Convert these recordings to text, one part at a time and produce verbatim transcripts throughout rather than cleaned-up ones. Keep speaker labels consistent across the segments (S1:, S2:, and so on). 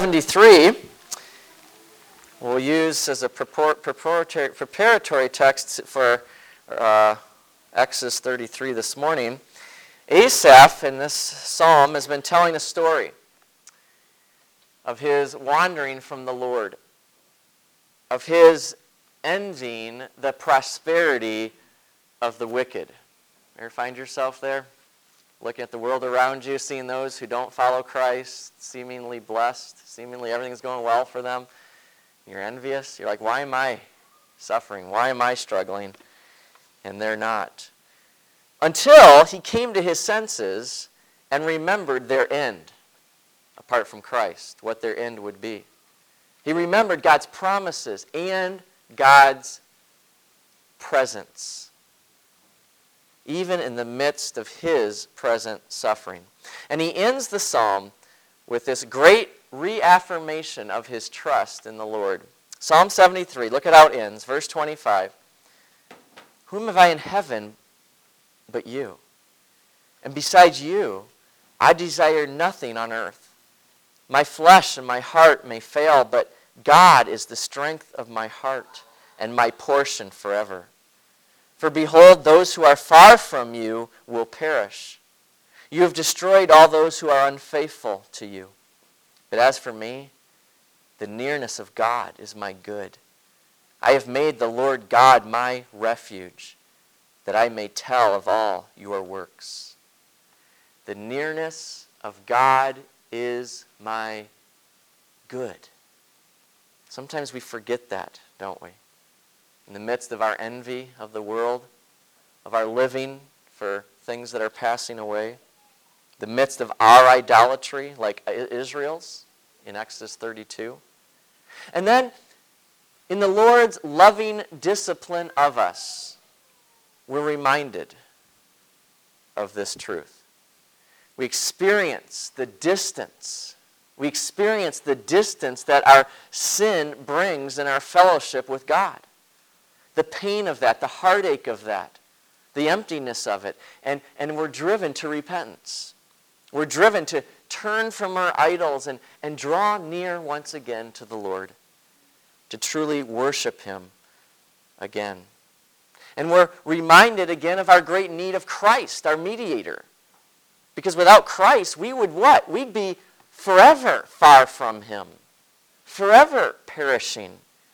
S1: seventy-three we'll use as a preparatory, preparatory text for uh, Exodus thirty-three this morning. Asaph in this psalm has been telling a story of his wandering from the Lord, of his envying the prosperity of the wicked. Ever find yourself there? Looking at the world around you, seeing those who don't follow Christ, seemingly blessed, seemingly everything's going well for them. You're envious. You're like, why am I suffering? Why am I struggling? And they're not. Until he came to his senses and remembered their end, apart from Christ, what their end would be. He remembered God's promises and God's presence, even in the midst of his present suffering. And he ends the psalm with this great reaffirmation of his trust in the Lord. Psalm seventy-three, look at how it ends, verse twenty-five. Whom have I in heaven but you? And besides you, I desire nothing on earth. My flesh and my heart may fail, but God is the strength of my heart and my portion forever. For behold, those who are far from you will perish. You have destroyed all those who are unfaithful to you. But as for me, the nearness of God is my good. I have made the Lord God my refuge, that I may tell of all your works. The nearness of God is my good. Sometimes we forget that, don't we? In the midst of our envy of the world, of our living for things that are passing away, the midst of our idolatry, like Israel's in Exodus thirty-two. And then, in the Lord's loving discipline of us, we're reminded of this truth. We experience the distance. We experience the distance that our sin brings in our fellowship with God. The pain of that, the heartache of that, the emptiness of it. And, and we're driven to repentance. We're driven to turn from our idols and, and draw near once again to the Lord, to truly worship him again. And we're reminded again of our great need of Christ, our mediator. Because without Christ, we would what? We'd be forever far from him, forever perishing.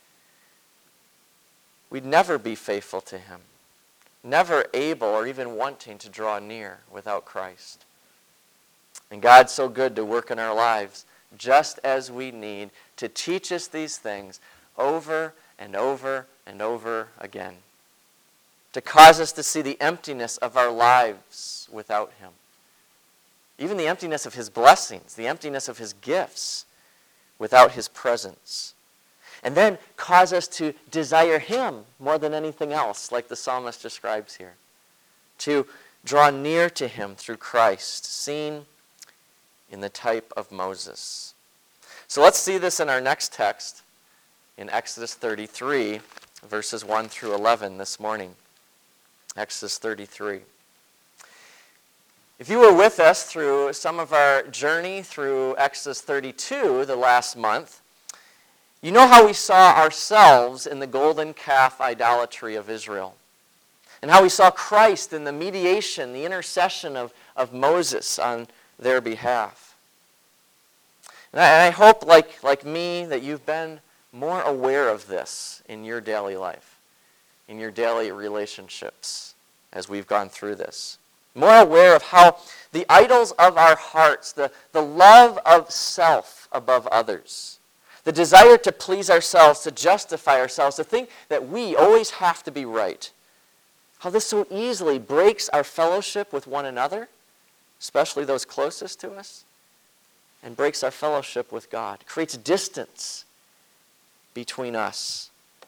S1: We'd never be faithful to him, never able or even wanting to draw near without Christ. And God's so good to work in our lives, just as we need to teach us these things over and over and over again, to cause us to see the emptiness of our lives without him, even the emptiness of his blessings, the emptiness of his gifts without his presence. And then cause us to desire him more than anything else, like the psalmist describes here. To draw near to him through Christ, seen in the type of Moses. So let's see this in our next text, in Exodus thirty-three, verses one through eleven this morning. Exodus thirty-three. If you were with us through some of our journey through Exodus thirty-two the last month, you know how we saw ourselves in the golden calf idolatry of Israel, and how we saw Christ in the mediation, the intercession of, of Moses on their behalf. And I, and I hope, like, like me, that you've been more aware of this in your daily life, in your daily relationships as we've gone through this. More aware of how the idols of our hearts, the, the love of self above others, the desire to please ourselves, to justify ourselves, to think that we always have to be right, how this so easily breaks our fellowship with one another, especially those closest to us, and breaks our fellowship with God, creates distance between us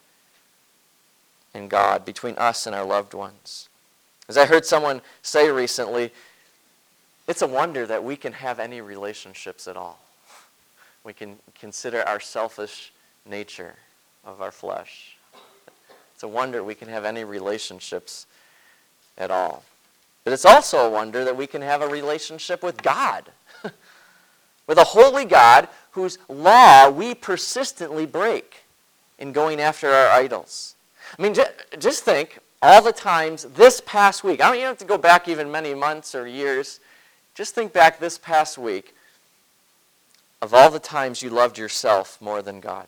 S1: and God, between us and our loved ones. As I heard someone say recently, it's a wonder that we can have any relationships at all. We can consider our selfish nature of our flesh. It's a wonder we can have any relationships at all. But it's also a wonder that we can have a relationship with God, with a holy God whose law we persistently break in going after our idols. I mean, just think all the times this past week. I don't even have to go back even many months or years. Just think back this past week of all the times you loved yourself more than God.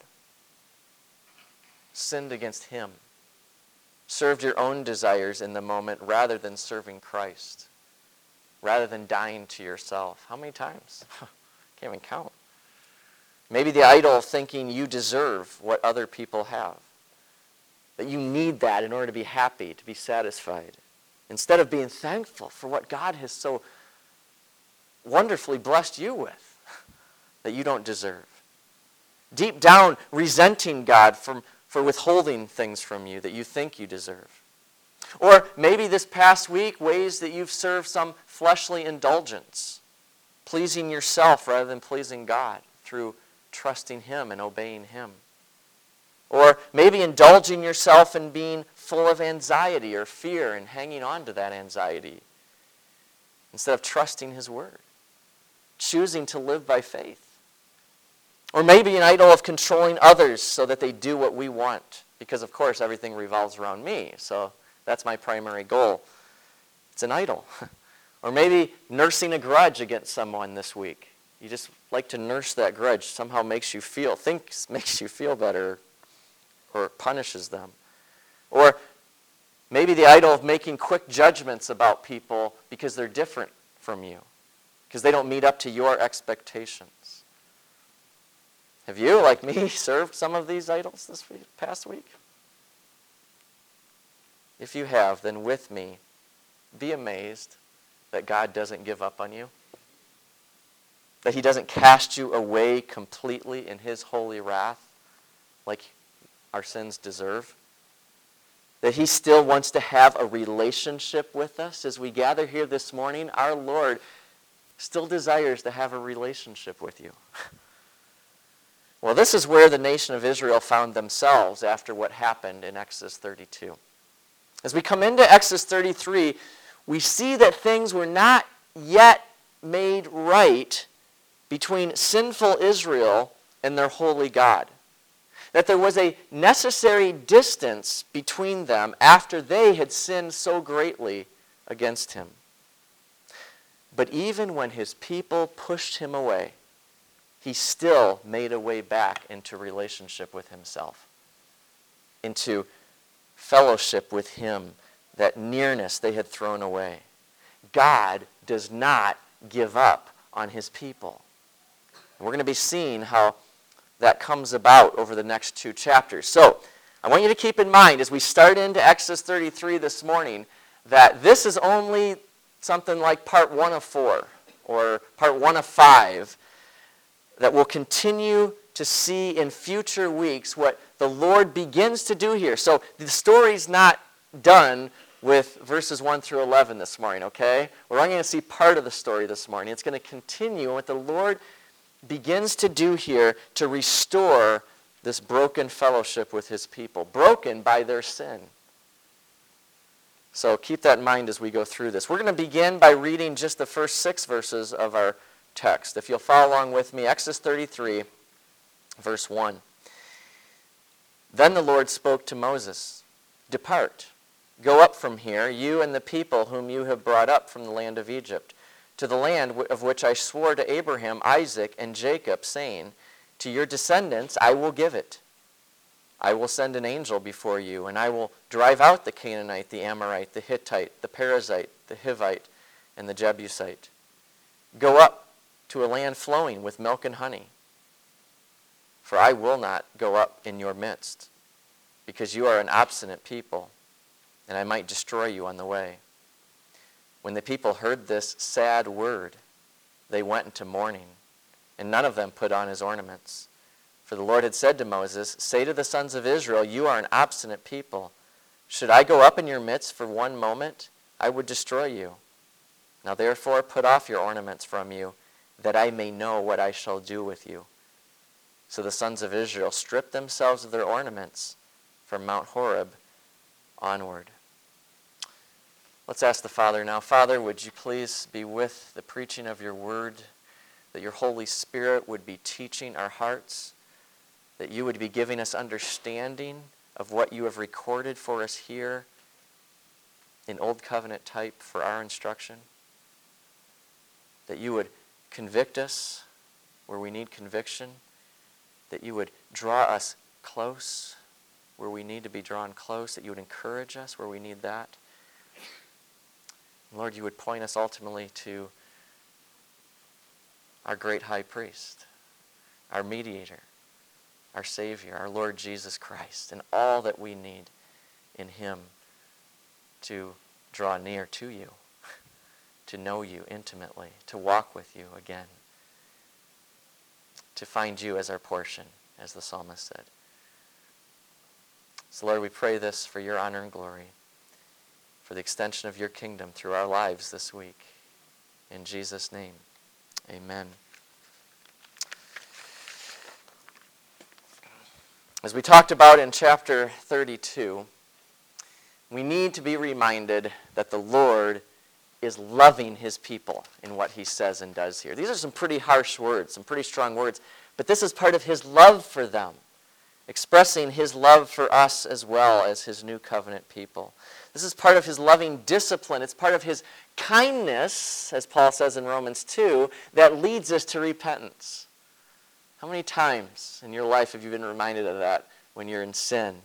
S1: Sinned against Him. Served your own desires in the moment rather than serving Christ. Rather than dying to yourself. How many times? Can't even count. Maybe the idol of thinking you deserve what other people have. That you need that in order to be happy, to be satisfied. Instead of being thankful for what God has so wonderfully blessed you with that you don't deserve. Deep down, resenting God from, for withholding things from you that you think you deserve. Or maybe this past week, ways that you've served some fleshly indulgence, pleasing yourself rather than pleasing God through trusting Him and obeying Him. Or maybe indulging yourself in being full of anxiety or fear and hanging on to that anxiety instead of trusting His Word. Choosing to live by faith. Or maybe an idol of controlling others so that they do what we want. Because, of course, everything revolves around me. So that's my primary goal. It's an idol. Or maybe nursing a grudge against someone this week. You just like to nurse that grudge. Somehow makes you feel, thinks makes you feel better. Or punishes them. Or maybe the idol of making quick judgments about people because they're different from you. Because they don't meet up to your expectations. Have you, like me, served some of these idols this week, past week? If you have, then with me, be amazed that God doesn't give up on you. That He doesn't cast you away completely in His holy wrath like our sins deserve. That He still wants to have a relationship with us. As we gather here this morning, our Lord still desires to have a relationship with you. Well, this is where the nation of Israel found themselves after what happened in Exodus thirty-two. As we come into Exodus thirty-three, we see that things were not yet made right between sinful Israel and their holy God. That there was a necessary distance between them after they had sinned so greatly against Him. But even when His people pushed Him away, He still made a way back into relationship with Himself, into fellowship with Him, that nearness they had thrown away. God does not give up on His people. And we're going to be seeing how that comes about over the next two chapters. So, I want you to keep in mind as we start into Exodus thirty-three this morning that this is only something like part one of four or part one of five that we'll continue to see in future weeks what the Lord begins to do here. So the story's not done with verses one through eleven this morning, okay? We're only going to see part of the story this morning. It's going to continue what the Lord begins to do here to restore this broken fellowship with His people, broken by their sin. So keep that in mind as we go through this. We're going to begin by reading just the first six verses of our text. If you'll follow along with me, Exodus thirty-three, verse one. Then the Lord spoke to Moses, "Depart, go up from here, you and the people whom you have brought up from the land of Egypt, to the land of which I swore to Abraham, Isaac, and Jacob, saying, to your descendants I will give it. I will send an angel before you, and I will drive out the Canaanite, the Amorite, the Hittite, the Perizzite, the Hivite, and the Jebusite. Go up to a land flowing with milk and honey. For I will not go up in your midst, because you are an obstinate people, and I might destroy you on the way." When the people heard this sad word, they went into mourning, and none of them put on his ornaments. For the Lord had said to Moses, "Say to the sons of Israel, you are an obstinate people. Should I go up in your midst for one moment, I would destroy you. Now therefore put off your ornaments from you, that I may know what I shall do with you." So the sons of Israel stripped themselves of their ornaments from Mount Horeb onward. Let's ask the Father now. Father, would you please be with the preaching of your word? that your Holy Spirit would be teaching our hearts, that you would be giving us understanding of what you have recorded for us here in Old Covenant type for our instruction, that you would convict us where we need conviction, that you would draw us close where we need to be drawn close, that you would encourage us where we need that. Lord, you would point us ultimately to our great high priest, our mediator, our Savior, our Lord Jesus Christ, and all that we need in him to draw near to you, to know you intimately, to walk with you again, to find you as our portion, as the psalmist said. So Lord, we pray this for your honor and glory, for the extension of your kingdom through our lives this week. In Jesus' name, amen. As we talked about in chapter thirty-two, we need to be reminded that the Lord is loving his people in what he says and does here. These are some pretty harsh words, some pretty strong words, but this is part of his love for them, expressing his love for us as well as his new covenant people. This is part of his loving discipline. It's part of his kindness, as Paul says in Romans two, that leads us to repentance. How many times in your life have you been reminded of that when you're in sin?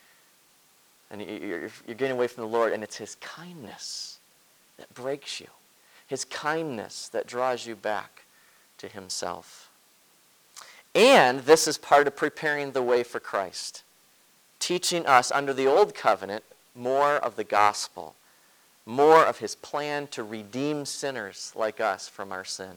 S1: And you're getting away from the Lord, and it's his kindness that breaks you. His kindness that draws you back to himself. And this is part of preparing the way for Christ, teaching us under the old covenant more of the gospel, more of his plan to redeem sinners like us from our sin.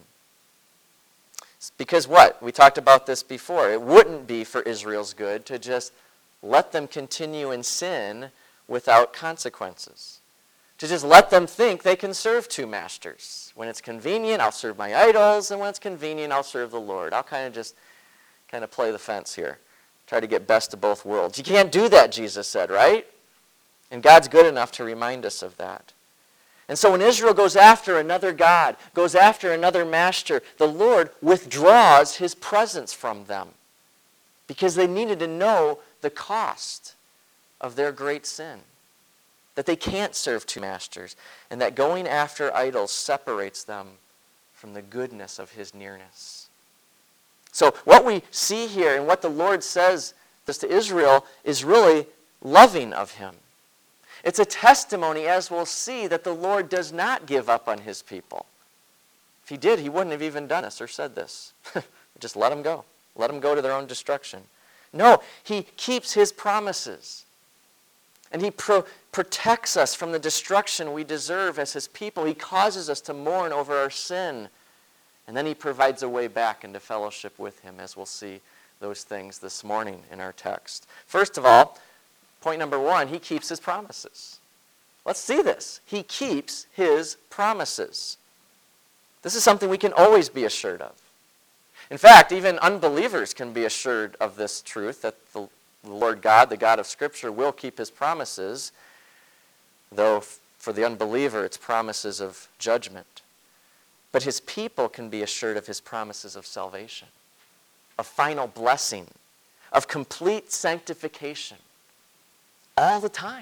S1: Because what? We talked about this before. It wouldn't be for Israel's good to just let them continue in sin without consequences. To just let them think they can serve two masters. When it's convenient, I'll serve my idols, and when it's convenient, I'll serve the Lord. I'll kind of just kind of play the fence here. Try to get best of both worlds. You can't do that, Jesus said, right? And God's good enough to remind us of that. And so when Israel goes after another god, goes after another master, the Lord withdraws his presence from them because they needed to know the cost of their great sin. That they can't serve two masters, and that going after idols separates them from the goodness of his nearness. So what we see here and what the Lord says to Israel is really loving of him. It's a testimony, as we'll see, that the Lord does not give up on his people. If he did, he wouldn't have even done this or said this. Just let them go. Let them go to their own destruction. No, he keeps his promises. And he pro- protects us from the destruction we deserve as his people. He causes us to mourn over our sin. And then he provides a way back into fellowship with him, as we'll see those things this morning in our text. First of all, point number one, he keeps his promises. Let's see this. He keeps his promises. This is something we can always be assured of. In fact, even unbelievers can be assured of this truth, that the Lord God, the God of Scripture, will keep his promises, though for the unbeliever it's promises of judgment. But his people can be assured of his promises of salvation, of final blessing, of complete sanctification, all the time.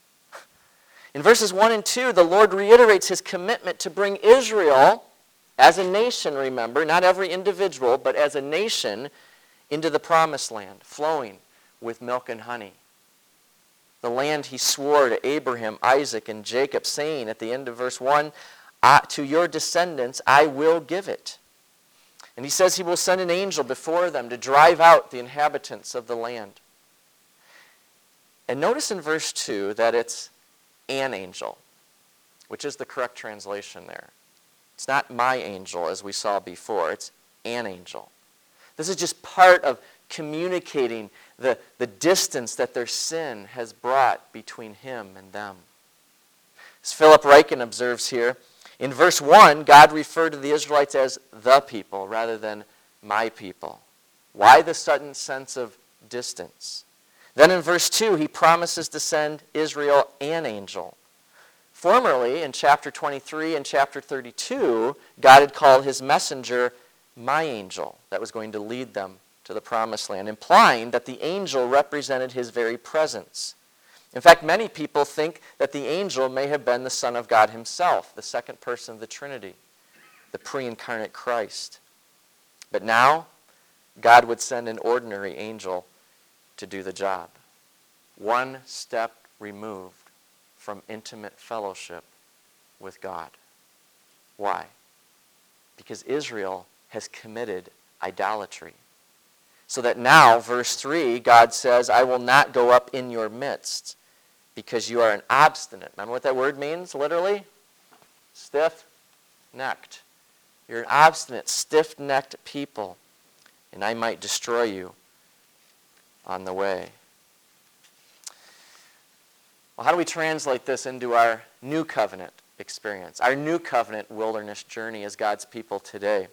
S1: In verses one and two, the Lord reiterates his commitment to bring Israel, as a nation, remember, not every individual, but as a nation, into the promised land, flowing with milk and honey. The land he swore to Abraham, Isaac, and Jacob, saying at the end of verse one, to your descendants I will give it. And he says he will send an angel before them to drive out the inhabitants of the land. And notice in verse two that it's an angel, which is the correct translation there. It's not my angel, as we saw before. It's an angel. This is just part of communicating the, the distance that their sin has brought between him and them. As Philip Ryken observes here, in verse one, God referred to the Israelites as the people rather than my people. Why the sudden sense of distance? Then in verse two, he promises to send Israel an angel. Formerly, in chapter twenty-three and chapter thirty-two, God had called his messenger my angel that was going to lead them to the promised land, implying that the angel represented his very presence. In fact, many people think that the angel may have been the Son of God himself, the second person of the Trinity, the pre-incarnate Christ. But now, God would send an ordinary angel to do the job, one step removed from intimate fellowship with God. Why? Because Israel has committed idolatry. So that now, verse three, God says, I will not go up in your midst because you are an obstinate. Remember what that word means, literally? Stiff-necked. You're an obstinate, stiff-necked people, and I might destroy you on the way. Well, how do we translate this into our new covenant experience, our new covenant wilderness journey as God's people today?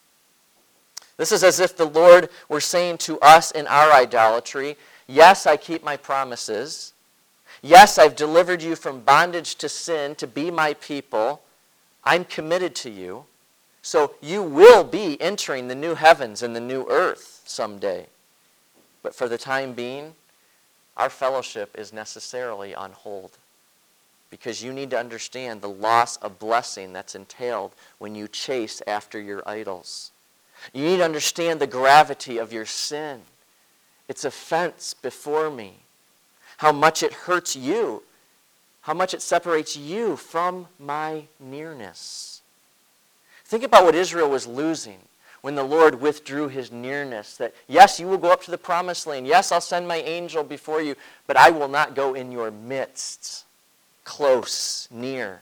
S1: This is as if the Lord were saying to us in our idolatry, yes, I keep my promises. Yes, I've delivered you from bondage to sin to be my people. I'm committed to you. So you will be entering the new heavens and the new earth someday. But for the time being, our fellowship is necessarily on hold. Because you need to understand the loss of blessing that's entailed when you chase after your idols. You need to understand the gravity of your sin, its offense before me, how much it hurts you, how much it separates you from my nearness. Think about what Israel was losing when the Lord withdrew his nearness. That, yes, you will go up to the promised land. Yes, I'll send my angel before you, but I will not go in your midst, close, near.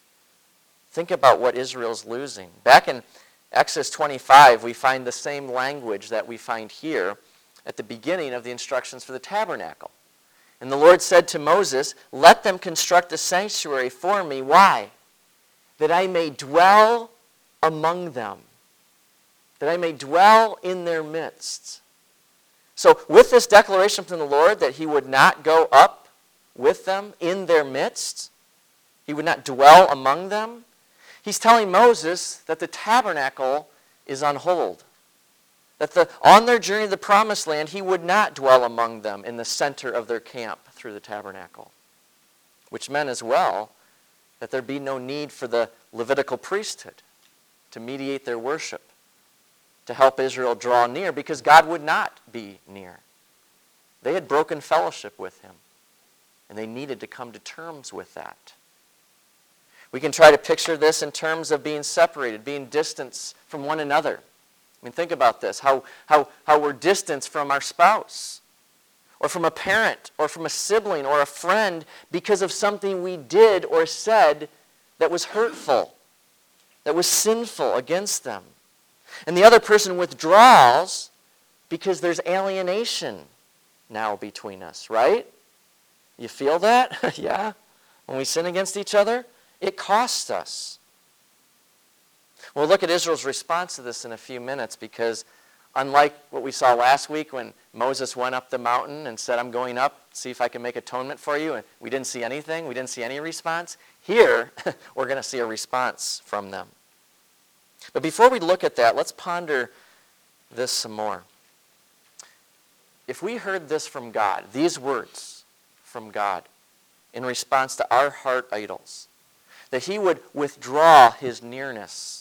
S1: Think about what Israel's losing. Back in Exodus twenty-five, we find the same language that we find here at the beginning of the instructions for the tabernacle. And the Lord said to Moses, let them construct a sanctuary for me. Why? That I may dwell among them. That I may dwell in their midst. So with this declaration from the Lord that he would not go up with them in their midst, he would not dwell among them, he's telling Moses that the tabernacle is on hold. That the, on their journey to the promised land, he would not dwell among them in the center of their camp through the tabernacle. Which meant as well that there'd be no need for the Levitical priesthood to mediate their worship, to help Israel draw near, because God would not be near. They had broken fellowship with him, and they needed to come to terms with that. We can try to picture this in terms of being separated, being distanced from one another. I mean, think about this, how, how, how we're distanced from our spouse, or from a parent, or from a sibling, or a friend because of something we did or said that was hurtful, that was sinful against them. And the other person withdraws because there's alienation now between us, right? You feel that? Yeah? When we sin against each other, it costs us. We'll look at Israel's response to this in a few minutes, because unlike what we saw last week when Moses went up the mountain and said, I'm going up, see if I can make atonement for you, and we didn't see anything, we didn't see any response, here we're going to see a response from them. But before we look at that, let's ponder this some more. If we heard this from God, these words from God, in response to our heart idols, that he would withdraw his nearness,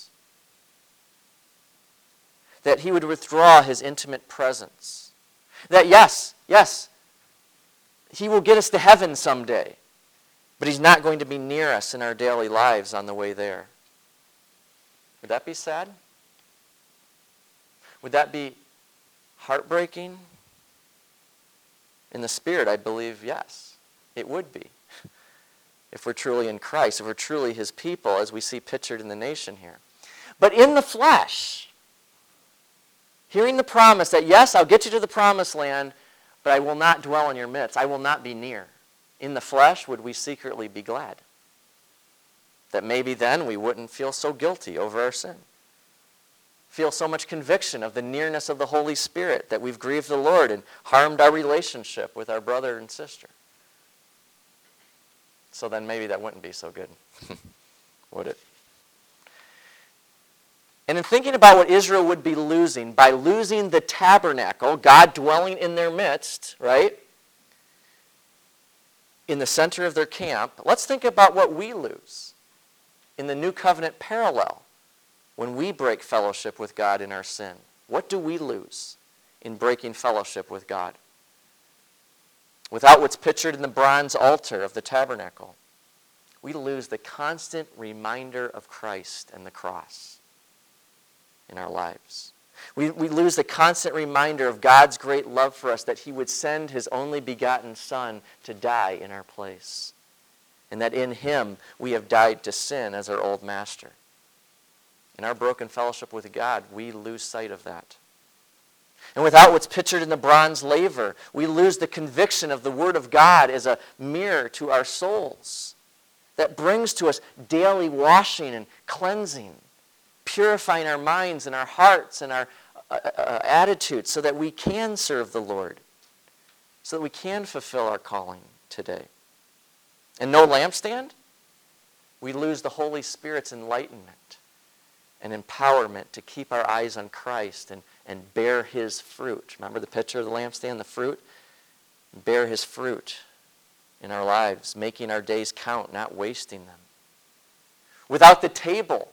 S1: that he would withdraw his intimate presence, that yes, yes, he will get us to heaven someday, but he's not going to be near us in our daily lives on the way there. Would that be sad? Would that be heartbreaking? In the spirit, I believe, yes, it would be. If we're truly in Christ, if we're truly his people, as we see pictured in the nation here. But in the flesh, hearing the promise that, yes, I'll get you to the promised land, but I will not dwell in your midst. I will not be near. In the flesh, would we secretly be glad? That maybe then we wouldn't feel so guilty over our sin. Feel so much conviction of the nearness of the Holy Spirit that we've grieved the Lord and harmed our relationship with our brother and sister. So then maybe that wouldn't be so good, would it? And in thinking about what Israel would be losing by losing the tabernacle, God dwelling in their midst, right? In the center of their camp, let's think about what we lose in the new covenant parallel when we break fellowship with God in our sin. What do we lose in breaking fellowship with God? Without what's pictured in the bronze altar of the tabernacle, we lose the constant reminder of Christ and the cross in our lives. We, we lose the constant reminder of God's great love for us, that he would send his only begotten Son to die in our place, and that in him we have died to sin as our old master. In our broken fellowship with God, we lose sight of that. And without what's pictured in the bronze laver, we lose the conviction of the Word of God as a mirror to our souls that brings to us daily washing and cleansing, purifying our minds and our hearts and our uh, uh, attitudes so that we can serve the Lord, so that we can fulfill our calling today. And no lampstand, we lose the Holy Spirit's enlightenment and empowerment to keep our eyes on Christ and, and bear his fruit. Remember the picture of the lampstand, the fruit? Bear his fruit in our lives, making our days count, not wasting them. Without the table,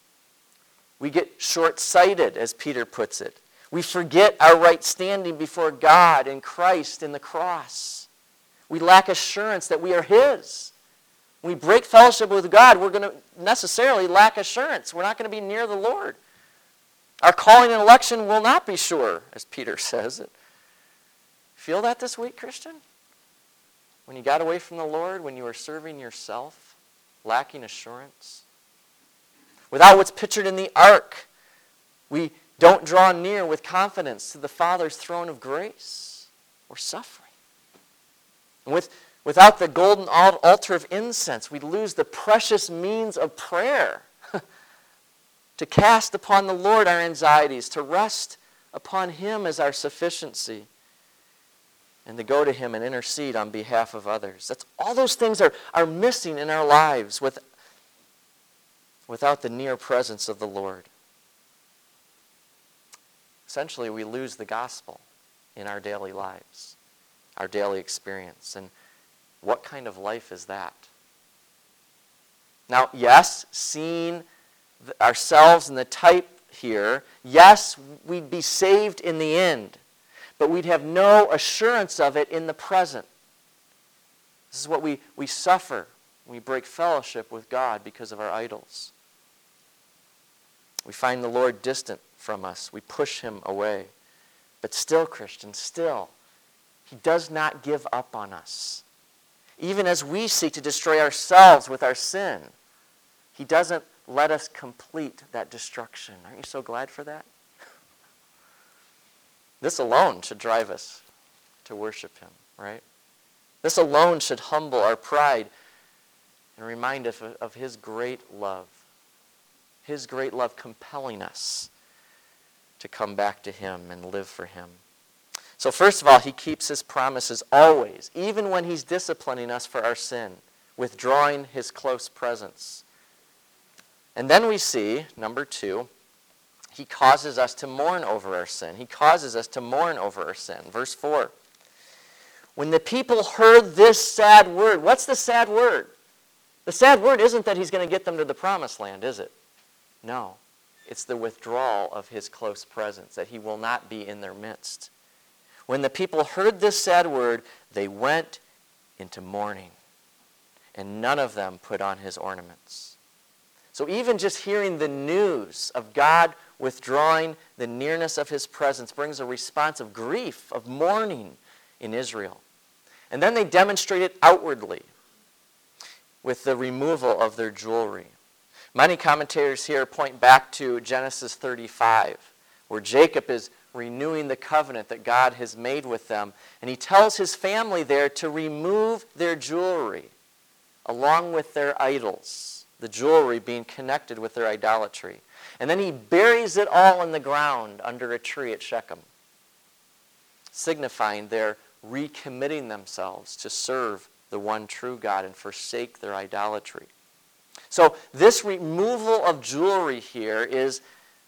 S1: we get short-sighted, as Peter puts it. We forget our right standing before God and Christ in the cross. We lack assurance that we are his. When we break fellowship with God, we're going to necessarily lack assurance. We're not going to be near the Lord. Our calling and election will not be sure, as Peter says it. Feel that this week, Christian? When you got away from the Lord, when you were serving yourself, lacking assurance? Without what's pictured in the ark, we don't draw near with confidence to the Father's throne of grace. We're suffering. And with, without the golden altar of incense, we lose the precious means of prayer to cast upon the Lord our anxieties, to rest upon him as our sufficiency, and to go to him and intercede on behalf of others. That's all those things are, are missing in our lives with, without the near presence of the Lord. Essentially, we lose the gospel in our daily lives, our daily experience. And what kind of life is that? Now, yes, seeing ourselves in the type here, yes, we'd be saved in the end, but we'd have no assurance of it in the present. This is what we, we suffer when we break fellowship with God because of our idols. We find the Lord distant from us. We push him away. But still, Christians, still, he does not give up on us. Even as we seek to destroy ourselves with our sin, he doesn't let us complete that destruction. Aren't you so glad for that? This alone should drive us to worship him, right? This alone should humble our pride and remind us of, of his great love. His great love compelling us to come back to him and live for him. So first of all, he keeps his promises always, even when he's disciplining us for our sin, withdrawing his close presence. And then we see, number two, he causes us to mourn over our sin. He causes us to mourn over our sin. Verse four. When the people heard this sad word, what's the sad word? The sad word isn't that he's going to get them to the promised land, is it? No. It's the withdrawal of his close presence, that he will not be in their midst. When the people heard this sad word, they went into mourning, and none of them put on his ornaments. So even just hearing the news of God withdrawing the nearness of his presence brings a response of grief, of mourning in Israel. And then they demonstrate it outwardly with the removal of their jewelry. Many commentators here point back to Genesis thirty-five, where Jacob is renewing the covenant that God has made with them. And he tells his family there to remove their jewelry along with their idols, the jewelry being connected with their idolatry. And then he buries it all in the ground under a tree at Shechem, signifying their recommitting themselves to serve the one true God and forsake their idolatry. So this removal of jewelry here is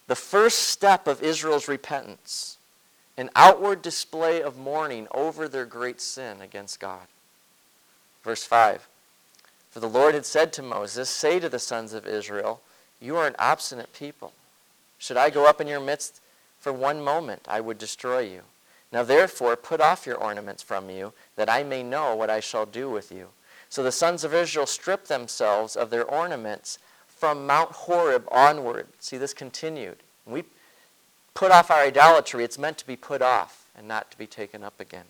S1: The first step of Israel's repentance, an outward display of mourning over their great sin against God. Verse five, for the Lord had said to Moses, say to the sons of Israel, you are an obstinate people. Should I go up in your midst for one moment, I would destroy you. Now therefore put off your ornaments from you, that I may know what I shall do with you. So the sons of Israel stripped themselves of their ornaments from Mount Horeb onward. See, this continued. When we put off our idolatry, it's meant to be put off and not to be taken up again.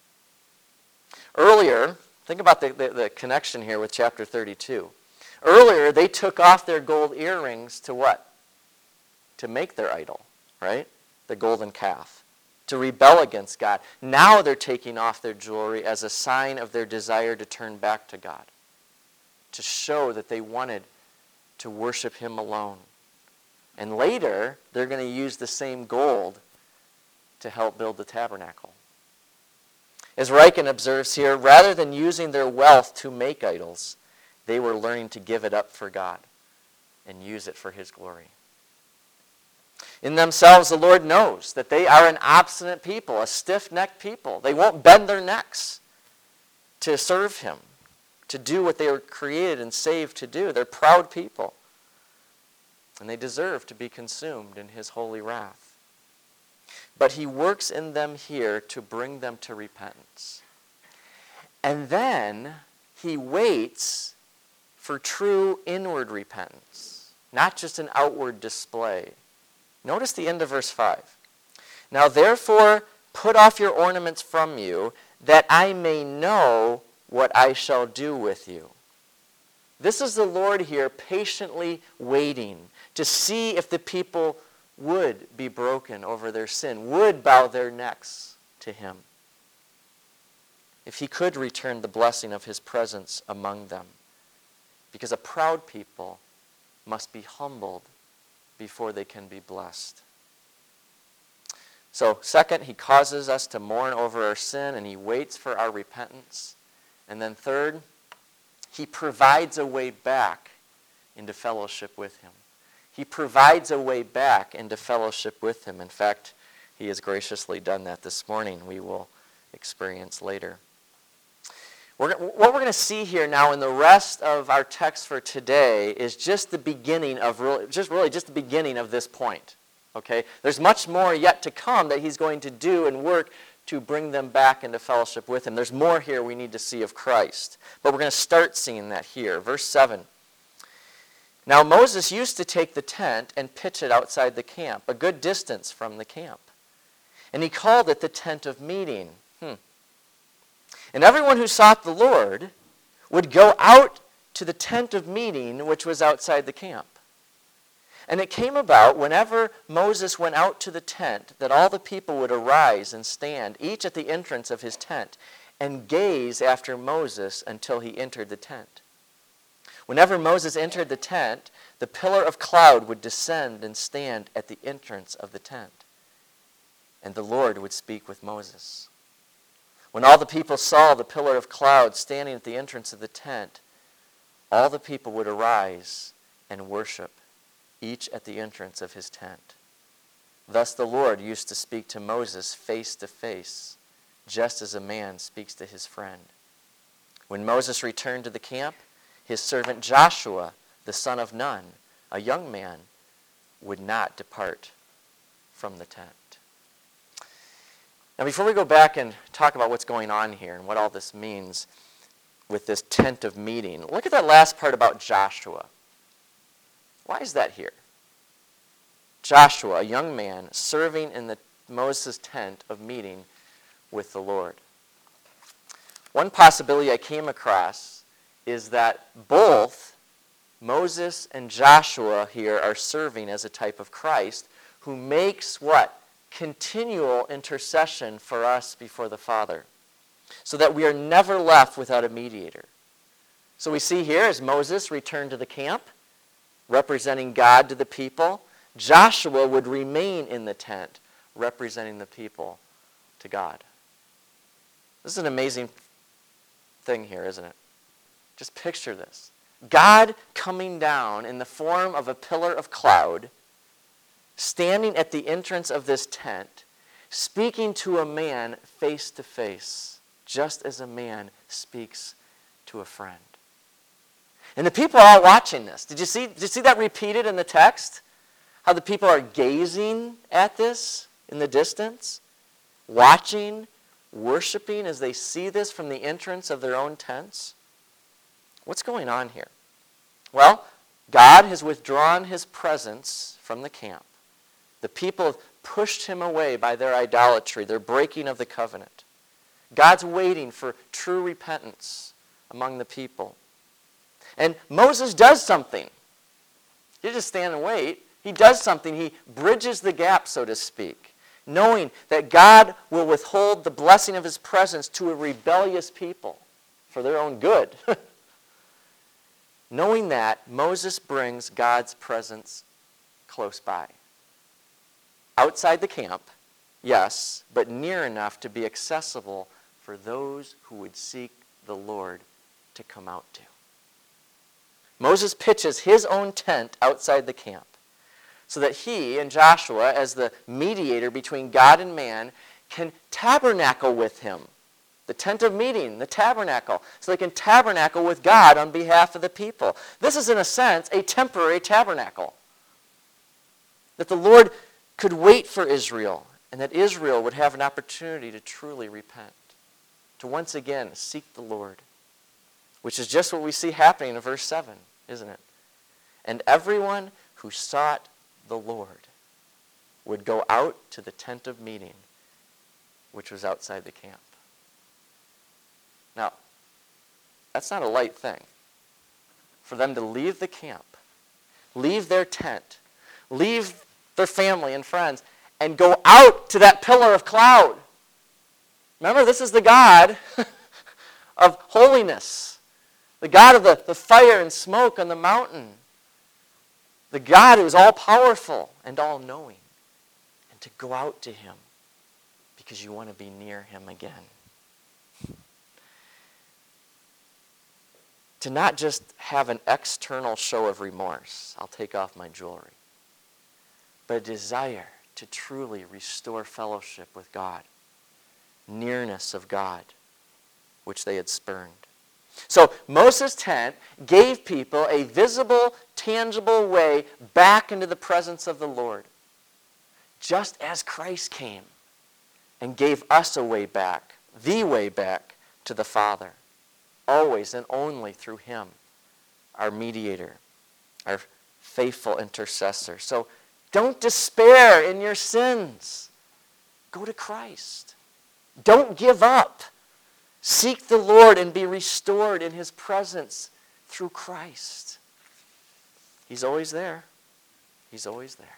S1: Earlier, think about the, the, the connection here with chapter thirty-two. Earlier, they took off their gold earrings to what? To make their idol, right? The golden calf. To rebel against God. Now they're taking off their jewelry as a sign of their desire to turn back to God. To show that they wanted to worship Him alone. And later, they're going to use the same gold to help build the tabernacle. As Ryken observes here, rather than using their wealth to make idols, they were learning to give it up for God and use it for His glory. In themselves, the Lord knows that they are an obstinate people, a stiff-necked people. They won't bend their necks to serve Him, to do what they were created and saved to do. They're proud people. And they deserve to be consumed in His holy wrath. But He works in them here to bring them to repentance. And then He waits for true inward repentance, not just an outward display. Notice the end of verse five. Now therefore put off your ornaments from you, that I may know what I shall do with you. This is the Lord here patiently waiting to see if the people would be broken over their sin, would bow their necks to Him. If He could return the blessing of His presence among them. Because a proud people must be humbled before they can be blessed. So, second, He causes us to mourn over our sin and He waits for our repentance. And then third, He provides a way back into fellowship with Him. He provides a way back into fellowship with Him. In fact, He has graciously done that this morning. We will experience later. We're, what we're going to see here now in the rest of our text for today is just the beginning of really, just really just the beginning of this point. Okay, there's much more yet to come that He's going to do and work to bring them back into fellowship with Him. There's more here we need to see of Christ, but we're going to start seeing that here. Verse seven. Now Moses used to take the tent and pitch it outside the camp, a good distance from the camp, and he called it the tent of meeting. Hmm. And everyone who sought the Lord would go out to the tent of meeting, which was outside the camp. And it came about, whenever Moses went out to the tent, that all the people would arise and stand, each at the entrance of his tent, and gaze after Moses until he entered the tent. Whenever Moses entered the tent, the pillar of cloud would descend and stand at the entrance of the tent. And the Lord would speak with Moses. When all the people saw the pillar of cloud standing at the entrance of the tent, all the people would arise and worship, each at the entrance of his tent. Thus the Lord used to speak to Moses face to face, just as a man speaks to his friend. When Moses returned to the camp, his servant Joshua, the son of Nun, a young man, would not depart from the tent. Now, before we go back and talk about what's going on here and what all this means with this tent of meeting, look at that last part about Joshua. Why is that here? Joshua, a young man, serving in the Moses' tent of meeting with the Lord. One possibility I came across is that both Moses and Joshua here are serving as a type of Christ who makes what? Continual intercession for us before the Father, so that we are never left without a mediator. So we see here as Moses returned to the camp, representing God to the people, Joshua would remain in the tent, representing the people to God. This is an amazing thing here, isn't it? Just picture this. God coming down in the form of a pillar of cloud standing at the entrance of this tent, speaking to a man face to face, just as a man speaks to a friend. And the people are all watching this. Did you see, did you see that repeated in the text? How the people are gazing at this in the distance, watching, worshiping as they see this from the entrance of their own tents? What's going on here? Well, God has withdrawn his presence from the camp. The people have pushed him away by their idolatry, their breaking of the covenant. God's waiting for true repentance among the people. And Moses does something. He doesn't just stand and wait. He does something. He bridges the gap, so to speak, knowing that God will withhold the blessing of his presence to a rebellious people for their own good. Knowing that, Moses brings God's presence close by. Outside the camp, yes, but near enough to be accessible for those who would seek the Lord to come out to. Moses pitches his own tent outside the camp so that he and Joshua, as the mediator between God and man, can tabernacle with him. The tent of meeting, the tabernacle, so they can tabernacle with God on behalf of the people. This is, in a sense, a temporary tabernacle. That the Lord could wait for Israel, and that Israel would have an opportunity to truly repent, to once again seek the Lord, which is just what we see happening in verse seven, isn't it? And everyone who sought the Lord would go out to the tent of meeting, which was outside the camp. Now, that's not a light thing. For them to leave the camp, leave their tent, leave their family and friends, and go out to that pillar of cloud. Remember, this is the God of holiness, the God of the, the fire and smoke on the mountain, the God who is all-powerful and all-knowing, and to go out to him because you want to be near him again. To not just have an external show of remorse, I'll take off my jewelry, but a desire to truly restore fellowship with God, nearness of God, which they had spurned. So Moses' tent gave people a visible, tangible way back into the presence of the Lord, just as Christ came and gave us a way back, the way back to the Father. Always and only through him, our mediator, our faithful intercessor. So don't despair in your sins. Go to Christ. Don't give up. Seek the Lord and be restored in his presence through Christ. He's always there. He's always there.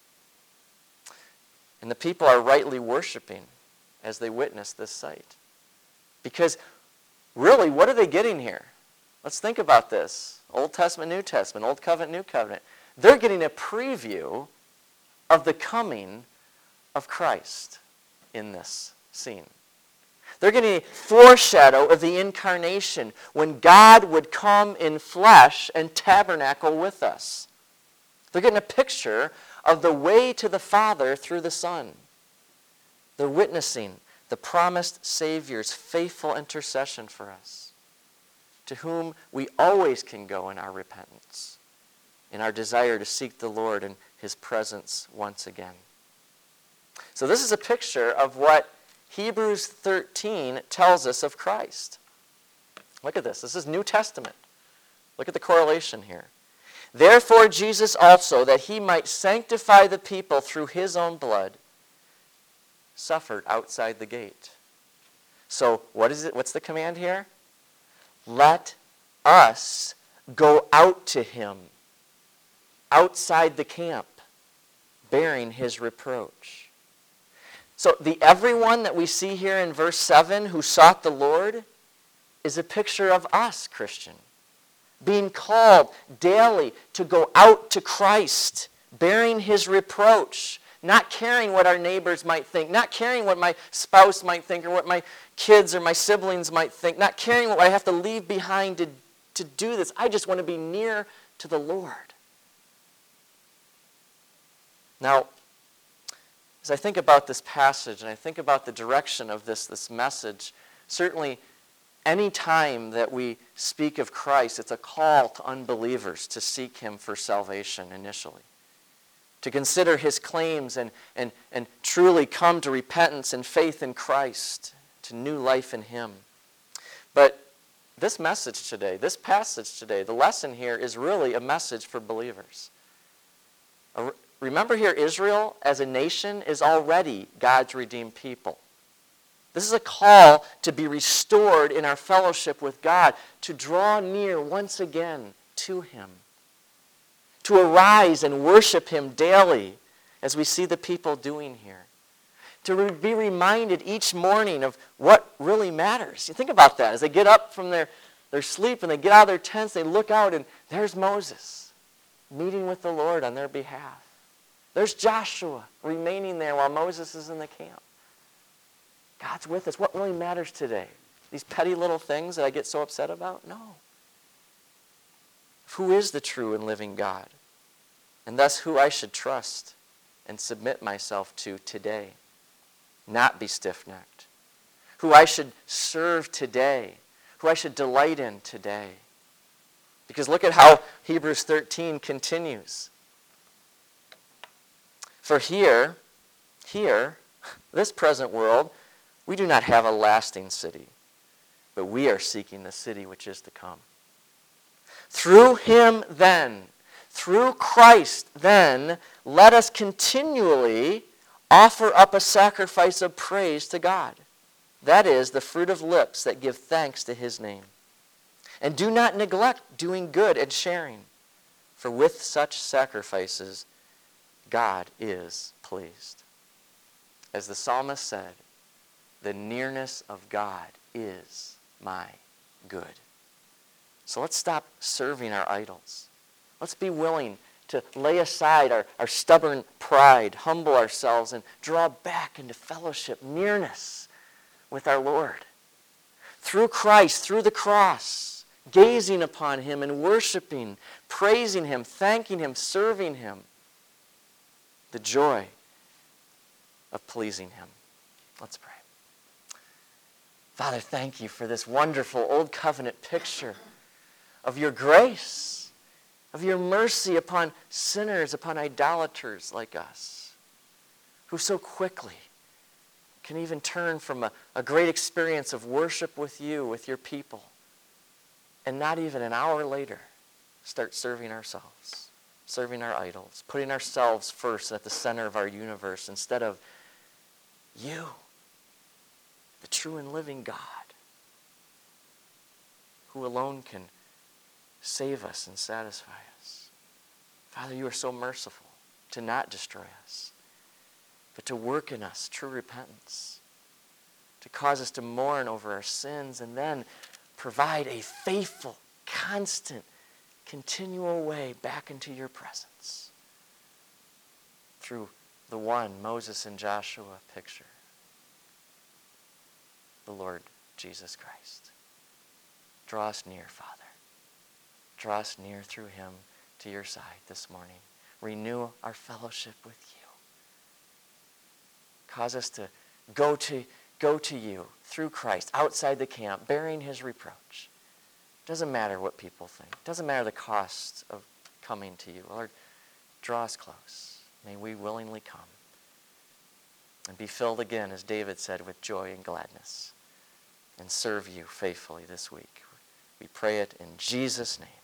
S1: And the people are rightly worshiping as they witness this sight. Because really, what are they getting here? Let's think about this. Old Testament, New Testament, Old Covenant, New Covenant. They're getting a preview of the coming of Christ in this scene. They're getting a foreshadow of the incarnation, when God would come in flesh and tabernacle with us. They're getting a picture of the way to the Father through the Son. They're witnessing the promised Savior's faithful intercession for us, to whom we always can go in our repentance, in our desire to seek the Lord and his presence once again. So this is a picture of what Hebrews thirteen tells us of Christ. Look at this. This is New Testament. Look at the correlation here. Therefore Jesus also, that he might sanctify the people through his own blood, suffered outside the gate. So what is it? What's the command here? Let us go out to him, outside the camp, bearing his reproach. So the everyone that we see here in verse seven who sought the Lord is a picture of us, Christian, being called daily to go out to Christ, bearing his reproach, not caring what our neighbors might think, not caring what my spouse might think or what my kids or my siblings might think, not caring what I have to leave behind to, to do this. I just want to be near to the Lord. Now, as I think about this passage and I think about the direction of this, this message, certainly any time that we speak of Christ, it's a call to unbelievers to seek him for salvation initially, to consider his claims and, and, and truly come to repentance and faith in Christ, to new life in him. But this message today, this passage today, the lesson here is really a message for believers. Remember here, Israel as a nation is already God's redeemed people. This is a call to be restored in our fellowship with God, to draw near once again to him, to arise and worship him daily as we see the people doing here, to re- be reminded each morning of what really matters. You think about that. As they get up from their, their sleep and they get out of their tents, they look out and there's Moses meeting with the Lord on their behalf. There's Joshua remaining there while Moses is in the camp. God's with us. What really matters today? These petty little things that I get so upset about? No. Who is the true and living God? And thus who I should trust and submit myself to today. Not be stiff-necked. Who I should serve today. Who I should delight in today. Because look at how Hebrews thirteen continues. For here, here, this present world, we do not have a lasting city, but we are seeking the city which is to come. Through him then, through Christ then, let us continually offer up a sacrifice of praise to God. That is the fruit of lips that give thanks to his name. And do not neglect doing good and sharing, for with such sacrifices God is pleased. As the psalmist said, the nearness of God is my good. So let's stop serving our idols. Let's be willing to lay aside our, our stubborn pride, humble ourselves, and draw back into fellowship, nearness with our Lord. Through Christ, through the cross, gazing upon him and worshiping, praising him, thanking him, serving him. The joy of pleasing him. Let's pray. Father, thank you for this wonderful Old Covenant picture of your grace, of your mercy upon sinners, upon idolaters like us, who so quickly can even turn from a, a great experience of worship with you, with your people, and not even an hour later start serving ourselves, serving our idols, putting ourselves first at the center of our universe instead of you, the true and living God, who alone can save us and satisfy us. Father, you are so merciful to not destroy us, but to work in us true repentance, to cause us to mourn over our sins, and then provide a faithful, constant, continual way back into your presence through the one Moses and Joshua picture, the Lord Jesus Christ. Draw us near, Father. Draw us near through him to your side this morning. Renew our fellowship with you. Cause us to go to, go to you through Christ, outside the camp, bearing his reproach. Doesn't matter what people think. Doesn't matter the cost of coming to you. Lord, draw us close. May we willingly come and be filled again, as David said, with joy and gladness, and serve you faithfully this week. We pray it in Jesus' name.